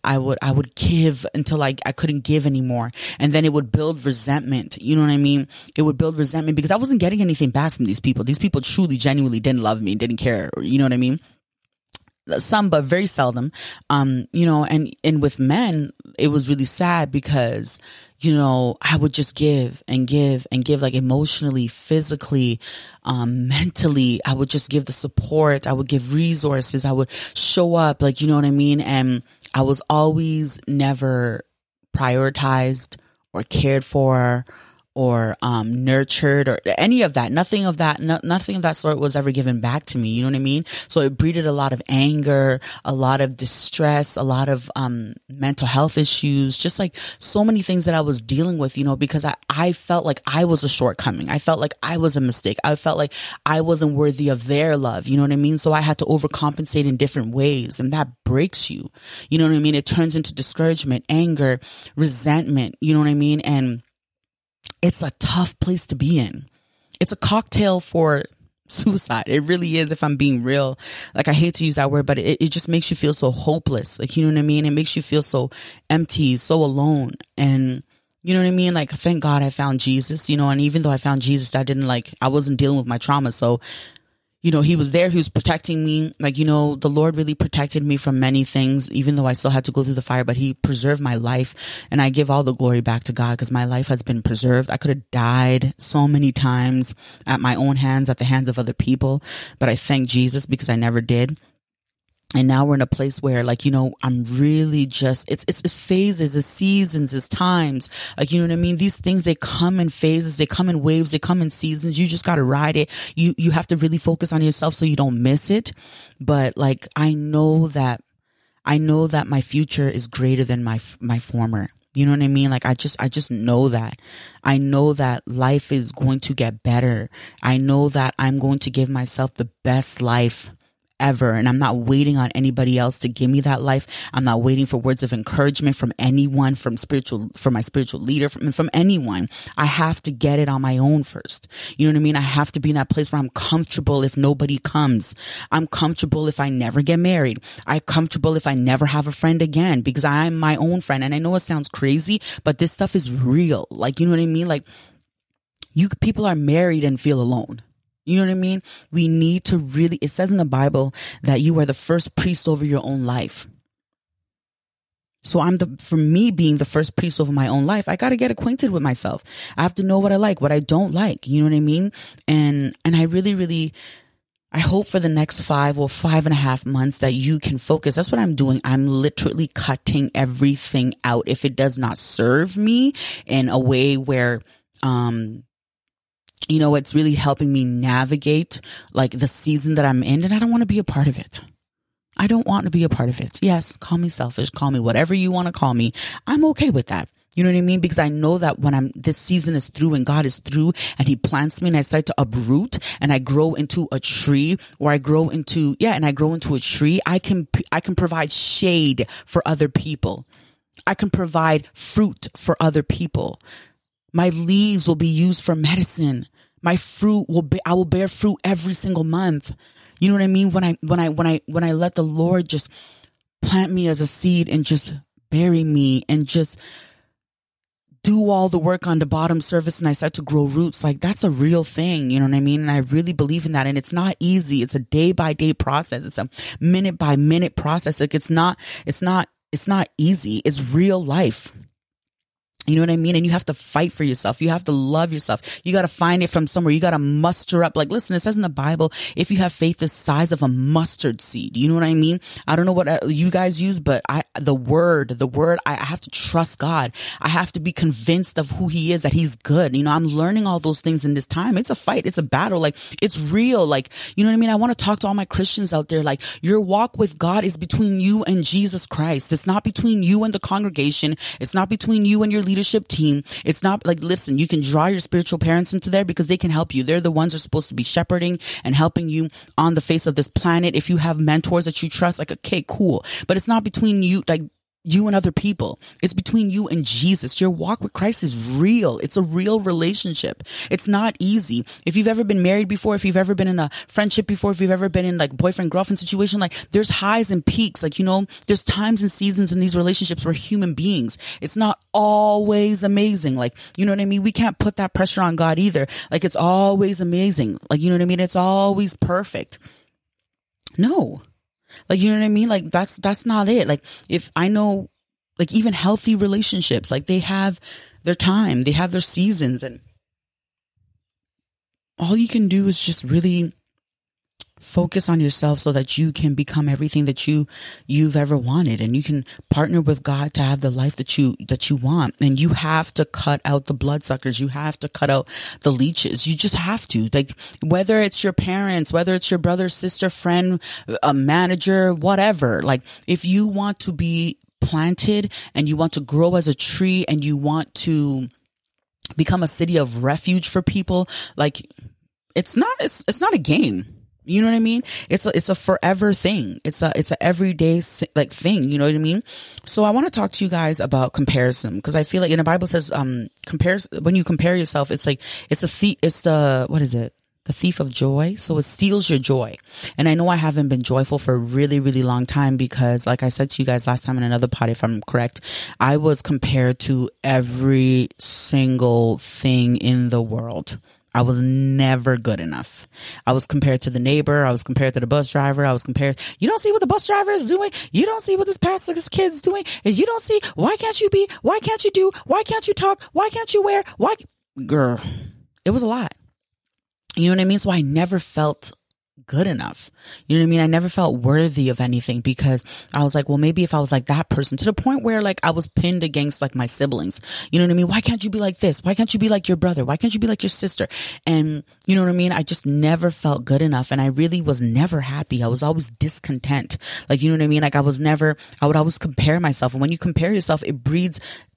give until I couldn't give anymore. And then it would build resentment. You know what I mean? It would build resentment because I wasn't getting anything back from these people. These people truly, genuinely didn't love me, didn't care. You know what I mean? Some, but very seldom. And with men, it was really sad because, I would just give and give and give, like emotionally, physically, mentally. I would just give the support. I would give resources. I would show up, like, you know what I mean? And I was always never prioritized or cared for or nurtured or any of that. Nothing of that sort was ever given back to me. You know what I mean? So it breeded a lot of anger, a lot of distress, a lot of mental health issues, just like so many things that I was dealing with, because I felt like I was a shortcoming. I felt like I was a mistake. I felt like I wasn't worthy of their love. You know what I mean? So I had to overcompensate in different ways, and that breaks you. You know what I mean? It turns into discouragement, anger, resentment. You know what I mean? And it's a tough place to be in. It's a cocktail for suicide. It really is, if I'm being real. Like, I hate to use that word, but it just makes you feel so hopeless. Like, you know what I mean? It makes you feel so empty, so alone. And you know what I mean? Like, thank God I found Jesus, and even though I found Jesus, I wasn't dealing with my trauma. So, he was there. He was protecting me. Like, the Lord really protected me from many things, even though I still had to go through the fire, but he preserved my life. And I give all the glory back to God because my life has been preserved. I could have died so many times at my own hands, at the hands of other people, but I thank Jesus because I never did. And now we're in a place where, like, I'm really just, it's phases, it's seasons, it's times. Like, you know what I mean? These things, they come in phases, they come in waves, they come in seasons. You just got to ride it. You have to really focus on yourself so you don't miss it. But like, I know that my future is greater than my former. You know what I mean? Like, I just know that. I know that life is going to get better. I know that I'm going to give myself the best life ever. And I'm not waiting on anybody else to give me that life. I'm not waiting for words of encouragement from anyone, from my spiritual leader, from anyone. I have to get it on my own first. You know what I mean? I have to be in that place where I'm comfortable if nobody comes. I'm comfortable if I never get married. I'm comfortable if I never have a friend again because I'm my own friend. And I know it sounds crazy, but this stuff is real. Like, you know what I mean? Like, people are married and feel alone. You know what I mean? We need to really, it says in the Bible that you are the first priest over your own life. So for me being the first priest over my own life, I got to get acquainted with myself. I have to know what I like, what I don't like. You know what I mean? And I really, really, I hope for the next 5.5 months that you can focus. That's what I'm doing. I'm literally cutting everything out. If it does not serve me in a way where, it's really helping me navigate like the season that I'm in, and I don't want to be a part of it. I don't want to be a part of it. Yes, call me selfish, call me whatever you want to call me. I'm okay with that. You know what I mean? Because I know that when this season is through and God is through and he plants me and I start to uproot and I grow into a tree, or I grow into a tree, I can provide shade for other people. I can provide fruit for other people. My leaves will be used for medicine. My fruit I will bear fruit every single month. You know what I mean? When I let the Lord just plant me as a seed and just bury me and just do all the work on the bottom surface and I start to grow roots, like that's a real thing. You know what I mean? And I really believe in that. And it's not easy. It's a day by day process. It's a minute by minute process. Like it's not easy. It's real life. You know what I mean? And you have to fight for yourself. You have to love yourself. You got to find it from somewhere. You got to muster up. Like, listen, it says in the Bible, if you have faith the size of a mustard seed, you know what I mean? I don't know what you guys use, but the word, I have to trust God. I have to be convinced of who he is, that he's good. You know, I'm learning all those things in this time. It's a fight. It's a battle. Like, it's real. Like, you know what I mean? I want to talk to all my Christians out there. Like, your walk with God is between you and Jesus Christ. It's not between you and the congregation. It's not between you and your leadership team. It's not like, listen, you can draw your spiritual parents into there because they can help you. They're the ones who are supposed to be shepherding and helping you on the face of this planet. If you have mentors that you trust, like, okay, cool. But it's not between you, like, you and other people. It's between you and Jesus. Your walk with Christ is real. It's a real relationship. It's not easy. If you've ever been married before, if you've ever been in a friendship before, if you've ever been in like boyfriend-girlfriend situation, like there's highs and peaks. Like, you know, there's times and seasons in these relationships where human beings, it's not always amazing. Like, you know what I mean? We can't put that pressure on God either. Like, it's always amazing. Like, you know what I mean? It's always perfect. No. Like, you know what I mean? Like, that's not it. Like, if I know, like, even healthy relationships, like, they have their time, they have their seasons, and all you can do is just really focus on yourself so that you can become everything that you've ever wanted, and you can partner with God to have the life that you want. And you have to cut out the bloodsuckers. You have to cut out the leeches. You just have to. Like, whether it's your parents, whether it's your brother, sister, friend, a manager, whatever. Like, if you want to be planted and you want to grow as a tree and you want to become a city of refuge for people, like, it's not a game. You know what I mean? It's a forever thing. It's a everyday like thing. You know what I mean? So I want to talk to you guys about comparison, because I feel like in the Bible says, when you compare yourself, it's like, what is it? The thief of joy. So it steals your joy. And I know I haven't been joyful for a really, really long time because, like I said to you guys last time in another pod, if I'm correct, I was compared to every single thing in the world. I was never good enough. I was compared to the neighbor. I was compared to the bus driver. I was compared. You don't see what the bus driver is doing. You don't see what this pastor's kid is doing. And you don't see, why can't you be? Why can't you do? Why can't you talk? Why can't you wear? Why? Girl, it was a lot. You know what I mean? So I never felt good enough. You know what I mean? I never felt worthy of anything because I was like, well, maybe if I was like that person, to the point where like I was pinned against like my siblings. You know what I mean? Why can't you be like this? Why can't you be like your brother? Why can't you be like your sister? And you know what I mean? I just never felt good enough. And I really was never happy. I was always discontent. Like, you know what I mean? Like I would always compare myself. And when you compare yourself, it breeds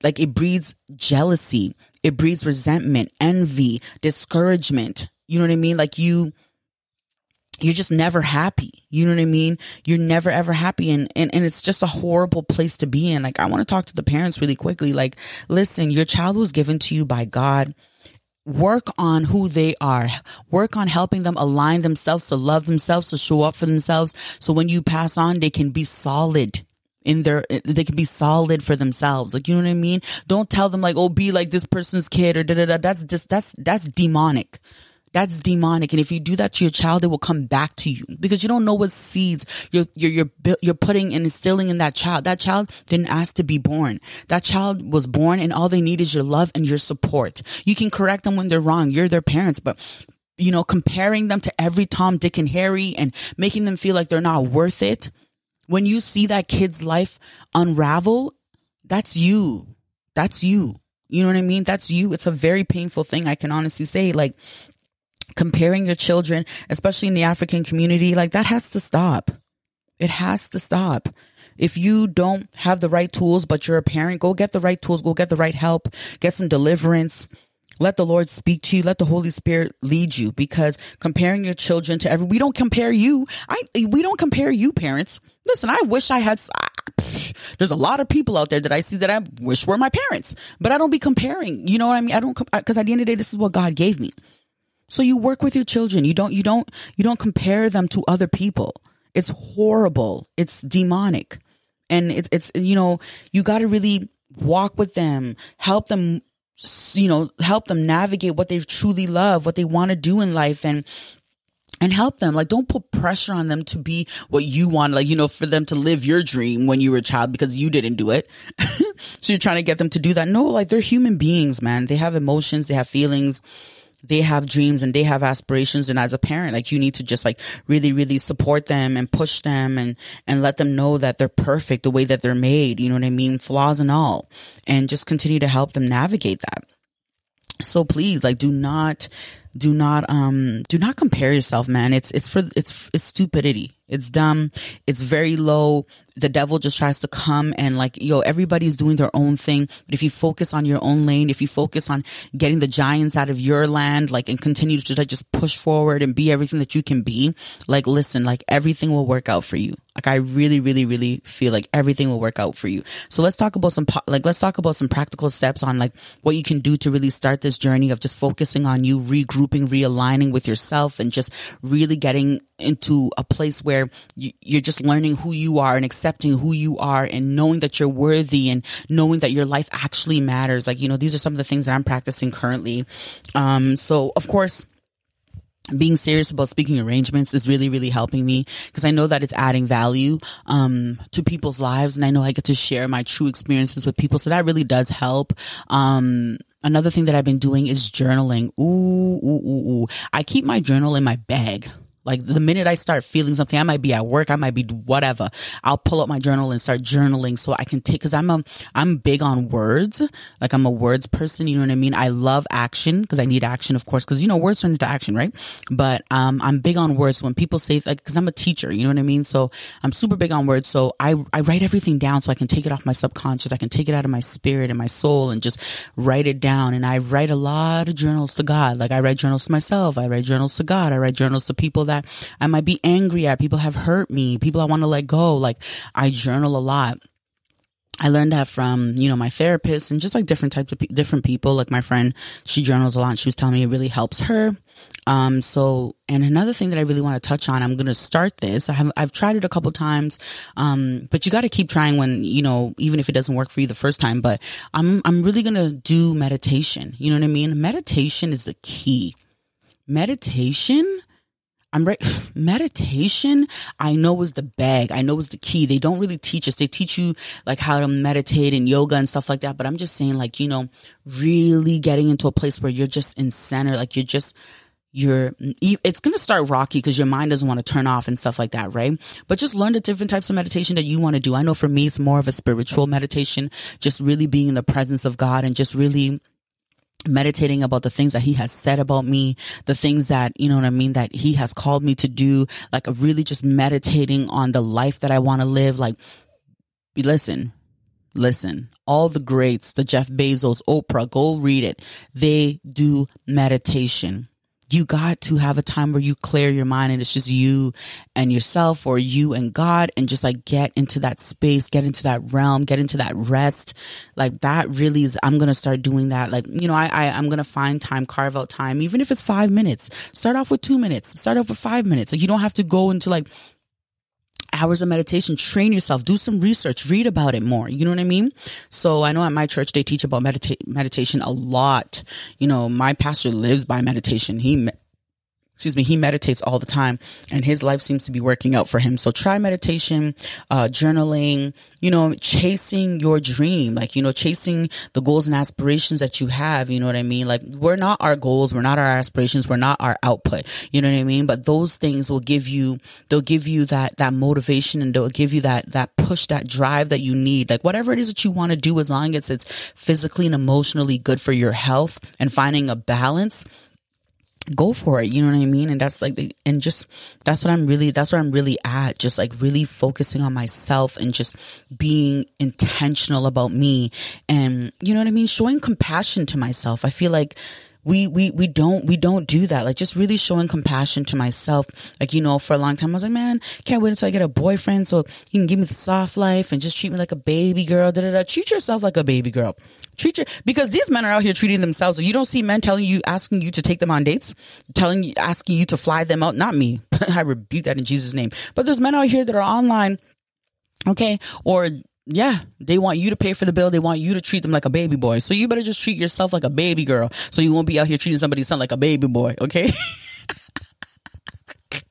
jealousy. It breeds resentment, envy, discouragement. You know what I mean? Like you're just never happy. You know what I mean? You're never, ever happy. And it's just a horrible place to be in. Like, I want to talk to the parents really quickly. Like, listen, your child was given to you by God. Work on who they are. Work on helping them align themselves, to love themselves, to show up for themselves. So when you pass on, they can be solid they can be solid for themselves. Like, you know what I mean? Don't tell them like, oh, be like this person's kid or da-da-da. That's demonic. That's demonic. And if you do that to your child, it will come back to you because you don't know what seeds you're putting and instilling in that child. That child didn't ask to be born. That child was born and all they need is your love and your support. You can correct them when they're wrong. You're their parents, but you know, comparing them to every Tom, Dick, and Harry and making them feel like they're not worth it. When you see that kid's life unravel, that's you. That's you. You know what I mean? That's you. It's a very painful thing. I can honestly say, like, comparing your children, especially in the African community, like that has to stop. It has to stop. If you don't have the right tools, but you're a parent, go get the right tools, go get the right help, get some deliverance. Let the Lord speak to you. Let the Holy Spirit lead you, because comparing your children to we don't compare you. We don't compare you, parents. Listen, I wish I had, there's a lot of people out there that I see that I wish were my parents, but I don't be comparing. You know what I mean? I don't, because at the end of the day, this is what God gave me. So you work with your children. You don't compare them to other people. It's horrible. It's demonic. And it's, you know, you got to really walk with them, help them, you know, help them navigate what they truly love, what they want to do in life. And and help them. Like, don't put pressure on them to be what you want, like, for them to live your dream when you were a child because you didn't do it. So you're trying to get them to do that. No, like, they're human beings, man. They have emotions, they have feelings, they have dreams, and they have aspirations. And as a parent, like, you need to just like really, really support them and push them and let them know that they're perfect the way that they're made. You know what I mean? Flaws and all, and just continue to help them navigate that. So please, like, do not compare yourself, man. It's stupidity. It's dumb. It's very low. The devil just tries to come and like, everybody's doing their own thing. But if you focus on your own lane, if you focus on getting the giants out of your land, like, and continue to like just push forward and be everything that you can be, like, listen, like, everything will work out for you. Like, I really, really, really feel like everything will work out for you. So let's talk about some practical steps on like what you can do to really start this journey of just focusing on you, regrouping, realigning with yourself, and just really getting into a place where you're just learning who you are and accepting who you are and knowing that you're worthy and knowing that your life actually matters. Like, these are some of the things that I'm practicing currently. So of course, being serious about speaking arrangements is really, really helping me because I know that it's adding value to people's lives, and I know I get to share my true experiences with people, so that really does help. Another thing that I've been doing is journaling. Ooh. I keep my journal in my bag. Like, the minute I start feeling something, I might be at work, I might be whatever, I'll pull up my journal and start journaling so I can cause I'm big on words. Like, I'm a words person, you know what I mean? I love action because I need action, of course, because, words turn into action, right? But, I'm big on words. When people say, like, cause I'm a teacher, you know what I mean? So I'm super big on words. So I write everything down so I can take it off my subconscious. I can take it out of my spirit and my soul and just write it down. And I write a lot of journals to God. Like, I write journals to myself. I write journals to God. I write journals to people that I might be angry at, people have hurt me, people I want to let go. Like, I journal a lot. I learned that from, my therapist and just like different people. Like, my friend, she journals a lot and she was telling me it really helps her. And another thing that I really want to touch on, I'm going to start this. I've tried it a couple times. But you got to keep trying when, even if it doesn't work for you the first time, but I'm really going to do meditation. You know what I mean? Meditation is the key. Meditation, I know is the bag. I know is the key. They don't really teach us. They teach you like how to meditate and yoga and stuff like that. But I'm just saying, like, really getting into a place where you're just in center. Like, it's going to start rocky because your mind doesn't want to turn off and stuff like that, right? But just learn the different types of meditation that you want to do. I know for me, it's more of a spiritual meditation, just really being in the presence of God and just really meditating about the things that he has said about me, the things that, that he has called me to do, like really just meditating on the life that I want to live. Like, listen, all the greats, the Jeff Bezos, Oprah, go read it. They do meditation. You got to have a time where you clear your mind and it's just you and yourself or you and God, and just like get into that space, get into that realm, get into that rest. Like, that really is, I'm going to start doing that. Like, I'm going to find time, carve out time, even if it's 5 minutes, start off with 2 minutes, start off with 5 minutes. Like, you don't have to go into like hours of meditation. Train yourself, do some research, read about it more. You know what I mean? So I know at my church, they teach about meditation a lot. My pastor lives by meditation. He meditates all the time and his life seems to be working out for him. So try meditation, journaling, chasing your dream, like, chasing the goals and aspirations that you have. You know what I mean? Like, we're not our goals. We're not our aspirations. We're not our output. You know what I mean? But those things they'll give you that motivation, and they'll give you that push, that drive that you need. Like, whatever it is that you want to do, as long as it's physically and emotionally good for your health and finding a balance, go for it. You know what I mean? And that's like, that's where I'm really at. Just like really focusing on myself and just being intentional about me. And you know what I mean? Showing compassion to myself. I feel like we don't do that. Like, just really showing compassion to myself. Like, for a long time I was like, man, can't wait until I get a boyfriend so he can give me the soft life and just treat me like a baby girl. Treat yourself like a baby girl. Because these men are out here treating themselves. You don't see men asking you to take them on dates, asking you to fly them out. Not me. I rebuke that in Jesus' name. But there's men out here that are online. Okay. Or yeah, they want you to pay for the bill. They want you to treat them like a baby boy. So you better just treat yourself like a baby girl, so you won't be out here treating somebody's son like a baby boy. Okay.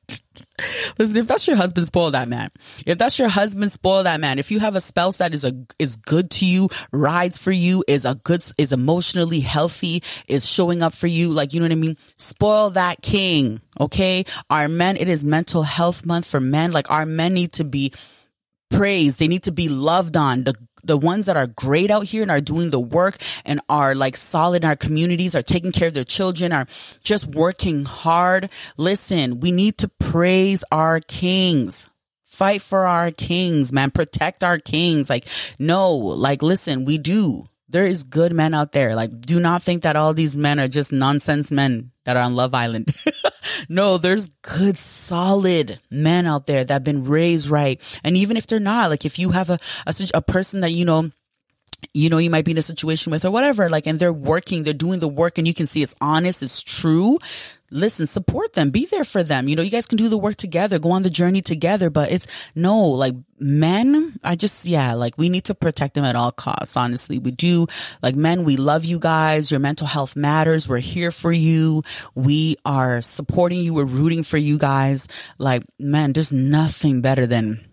Listen, if that's your husband, spoil that man. If that's your husband, spoil that man. If you have a spouse that is good to you, rides for you, is emotionally healthy, is showing up for you, like, you know what I mean? Spoil that king. Okay. Our men, it is mental health month for men. Like, our men need to be praised. They need to be loved on. The ones that are great out here and are doing the work and are like solid in our communities, are taking care of their children, are just working hard. Listen, we need to praise our kings. Fight for our kings, man. Protect our kings. Like, no, like, listen, we do. There is good men out there. Like, do not think that all these men are just nonsense men that are on Love Island. No, there's good, solid men out there that have been raised right. And even if they're not, like, if you have a person that, you know, you might be in a situation with or whatever, like, and they're doing the work and you can see it's honest, it's true. Listen, support them, be there for them. You know, you guys can do the work together, go on the journey together, but like men, like we need to protect them at all costs. Honestly, we do. Like, men, we love you guys. Your mental health matters. We're here for you. We are supporting you. We're rooting for you guys. Like, man, there's nothing better than,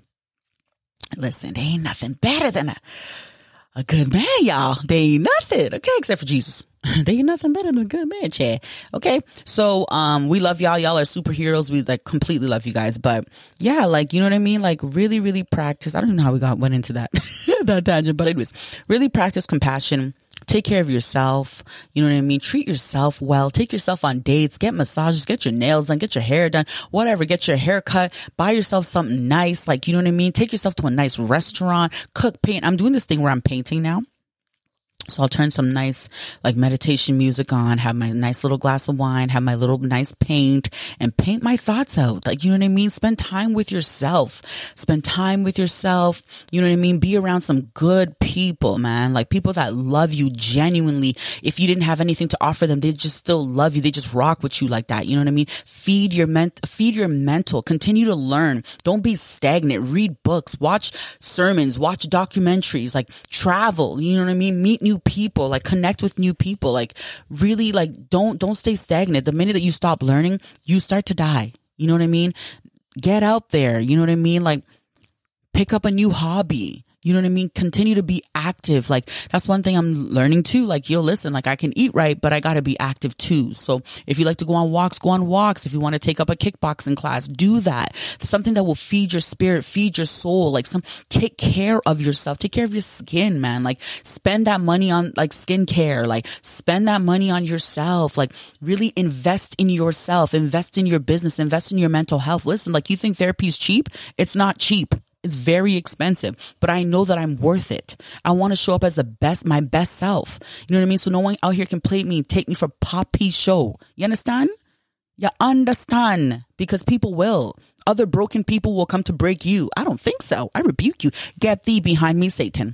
listen, there ain't nothing better than a good man, y'all. They ain't nothing, okay, except for Jesus. They ain't nothing better than a good man, Chad. Okay, so we love y'all. Y'all are superheroes. We like completely love you guys. But yeah, like, you know what I mean? Like, really, really practice. I don't even know how we went into that that tangent, but anyways, really practice compassion. Take care of yourself. You know what I mean? Treat yourself well. Take yourself on dates. Get massages. Get your nails done. Get your hair done. Whatever. Get your hair cut. Buy yourself something nice. Like, you know what I mean? Take yourself to a nice restaurant. Cook, paint. I'm doing this thing where I'm painting now. So I'll turn some nice like meditation music on, have my nice little glass of wine, have my little nice paint and paint my thoughts out. Like, you know what I mean? Spend time with yourself. Spend time with yourself. You know what I mean? Be around some good people, man. Like, people that love you genuinely. If you didn't have anything to offer them, they just still love you. They just rock with you like that. You know what I mean? Feed your mental. Continue to learn. Don't be stagnant. Read books, watch sermons, watch documentaries, like travel. You know what I mean? Meet new people, like connect with new people, like really, like don't stay stagnant. The minute that you stop learning, you start to die. You know what I mean? Get out there. You know what I mean? Like, pick up a new hobby. You know what I mean? Continue to be active. Like, that's one thing I'm learning too. Like, yo, listen, like, I can eat right, but I got to be active too. So if you like to go on walks, go on walks. If you want to take up a kickboxing class, do that. Something that will feed your spirit, feed your soul. Like, take care of yourself. Take care of your skin, man. Like, spend that money on like skincare. Like, spend that money on yourself. Like, really invest in yourself. Invest in your business. Invest in your mental health. Listen, like, you think therapy is cheap? It's not cheap. It's very expensive, but I know that I'm worth it. I want to show up as my best self. You know what I mean? So no one out here can play me, take me for Poppy show. You understand? You understand? Because people will. Other broken people will come to break you. I don't think so. I rebuke you. Get thee behind me, Satan.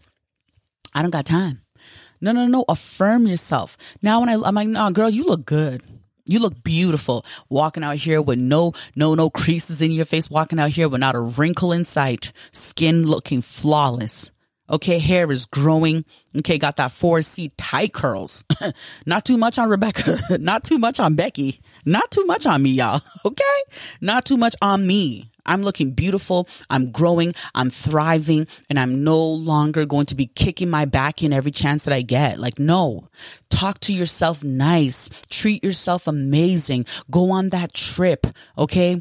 I don't got time. No. Affirm yourself. Now when I'm like, no, girl, you look good. You look beautiful, walking out here with no creases in your face, walking out here with not a wrinkle in sight, skin looking flawless. Okay, hair is growing. Okay, got that 4C tight curls. Not too much on Rebecca, not too much on Becky, not too much on me, y'all. Okay, not too much on me. I'm looking beautiful. I'm growing. I'm thriving. And I'm no longer going to be kicking my back in every chance that I get. Like, no. Talk to yourself nice. Treat yourself amazing. Go on that trip. Okay.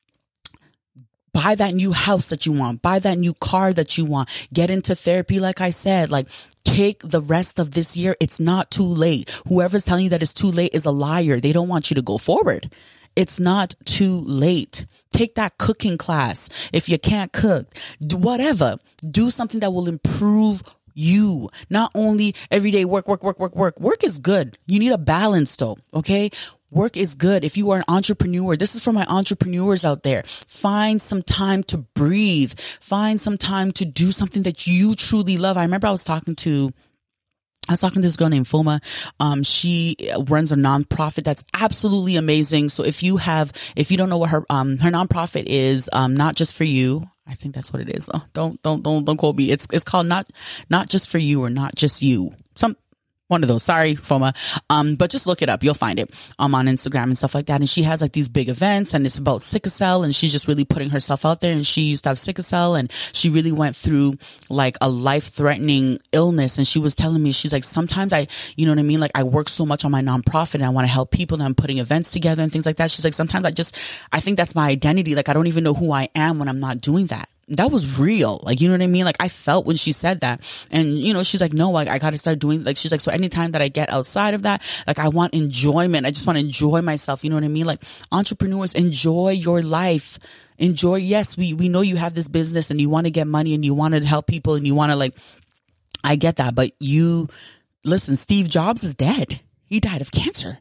Buy that new house that you want. Buy that new car that you want. Get into therapy. Like I said, like, take the rest of this year. It's not too late. Whoever's telling you that it's too late is a liar. They don't want you to go forward. It's not too late. Take that cooking class. If you can't cook, do whatever. Do something that will improve you. Not only everyday work. Work is good. You need a balance though. Okay. Work is good. If you are an entrepreneur, this is for my entrepreneurs out there. Find some time to breathe. Find some time to do something that you truly love. I remember I was talking to this girl named Foma. She runs a nonprofit that's absolutely amazing. So if you don't know what her nonprofit is, Not Just For You. I think that's what it is. Oh, don't quote me. It's called not just for you or not just you. One of those. Sorry, FOMA. But just look it up. You'll find it on Instagram and stuff like that. And she has like these big events and it's about sickle cell and she's just really putting herself out there. And she used to have sickle cell and she really went through like a life-threatening illness. And she was telling me, she's like, sometimes you know what I mean? Like I work so much on my nonprofit and I want to help people and I'm putting events together and things like that. She's like, sometimes I think that's my identity. Like I don't even know who I am when I'm not doing that. That was real. Like, you know what I mean? Like I felt when she said that. And, you know, she's like, no, I got to start doing, like, she's like, so anytime that I get outside of that, like I want enjoyment. I just want to enjoy myself. You know what I mean? Like entrepreneurs, enjoy your life. Enjoy. Yes, we know you have this business and you want to get money and you want to help people and you want to like, I get that. But listen, Steve Jobs is dead. He died of cancer.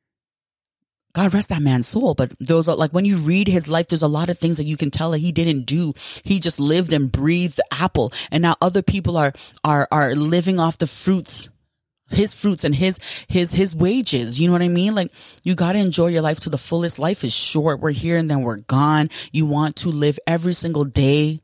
God rest that man's soul. But those are like, when you read his life, there's a lot of things that you can tell that he didn't do. He just lived and breathed Apple. And now other people are living off the fruits, his fruits and his wages. You know what I mean? Like you got to enjoy your life to the fullest. Life is short. We're here and then we're gone. You want to live every single day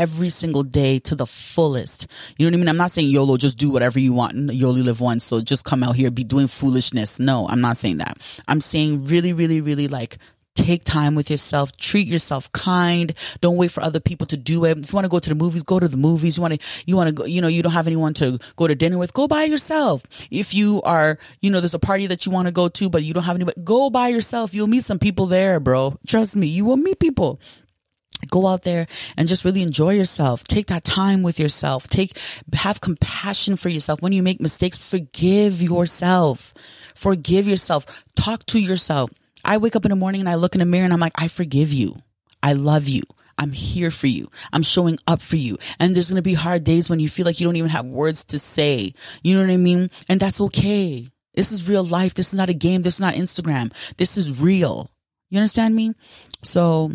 to the fullest. You know what I mean? I'm not saying YOLO, just do whatever you want. You only live once. So just come out here, be doing foolishness. No, I'm not saying that. I'm saying really, really, really like take time with yourself, treat yourself kind. Don't wait for other people to do it. If you want to go to the movies, go to the movies. You want to go, you know, you don't have anyone to go to dinner with, go by yourself. If you are, you know, there's a party that you want to go to, but you don't have anybody, go by yourself. You'll meet some people there, bro. Trust me, you will meet people. Go out there and just really enjoy yourself. Take that time with yourself. Have compassion for yourself. When you make mistakes, forgive yourself. Forgive yourself. Talk to yourself. I wake up in the morning and I look in the mirror and I'm like, I forgive you. I love you. I'm here for you. I'm showing up for you. And there's going to be hard days when you feel like you don't even have words to say. You know what I mean? And that's okay. This is real life. This is not a game. This is not Instagram. This is real. You understand me? So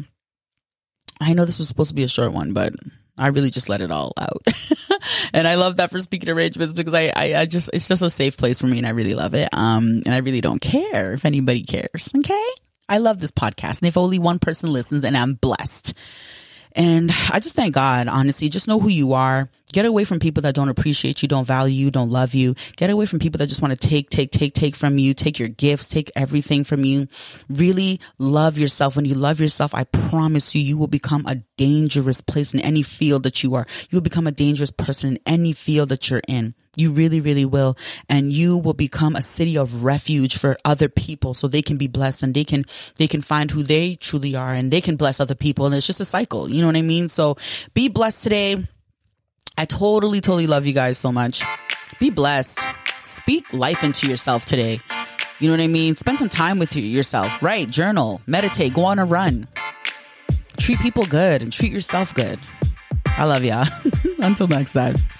I know this was supposed to be a short one, but I really just let it all out. And I love that for Speaking Arrangements because I just, it's just a safe place for me and I really love it. And I really don't care if anybody cares. Okay. I love this podcast. And if only one person listens, and I'm blessed. And I just thank God, honestly. Just know who you are. Get away from people that don't appreciate you, don't value you, don't love you. Get away from people that just want to take from you, take your gifts, take everything from you. Really love yourself. When you love yourself, I promise you, you will become a dangerous place in any field that you are. You will become a dangerous person in any field that you're in. You really, really will. And you will become a city of refuge for other people so they can be blessed and they can find who they truly are and they can bless other people. And it's just a cycle. You know what I mean? So be blessed today. I totally love you guys so much. Be blessed. Speak life into yourself today. You know what I mean? Spend some time with yourself. Write, journal, meditate, go on a run. Treat people good and treat yourself good. I love y'all. Until next time.